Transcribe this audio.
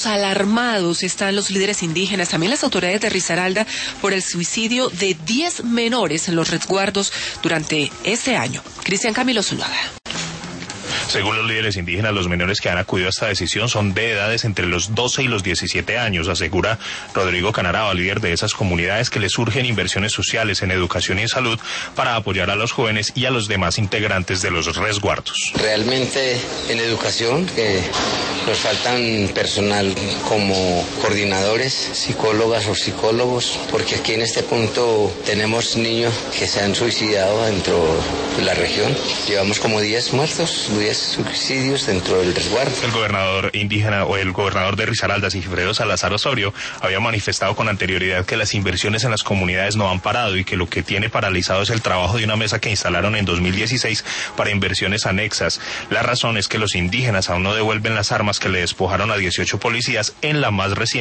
Alarmados están los líderes indígenas, también las autoridades de Risaralda, por el suicidio de 10 menores en los resguardos durante este año. Cristian Camilo Zuluaga. Según los líderes indígenas, los menores que han acudido a esta decisión son de edades entre los 12 y los 17 años, asegura Rodrigo Canarava, líder de esas comunidades, que les surgen inversiones sociales en educación y en salud para apoyar a los jóvenes y a los demás integrantes de los resguardos. Realmente en educación que nos faltan personal como coordinadores, psicólogas o psicólogos, porque aquí en este punto tenemos niños que se han suicidado dentro de la región. Llevamos como 10 muertos, 10 suicidios dentro del resguardo. El gobernador indígena o el gobernador de Risaralda, Sigifredo Salazar Osorio, había manifestado con anterioridad que las inversiones en las comunidades no han parado y que lo que tiene paralizado es el trabajo de una mesa que instalaron en 2016 para inversiones anexas. La razón es que los indígenas aún no devuelven las armas que le despojaron a 18 policías en la más reciente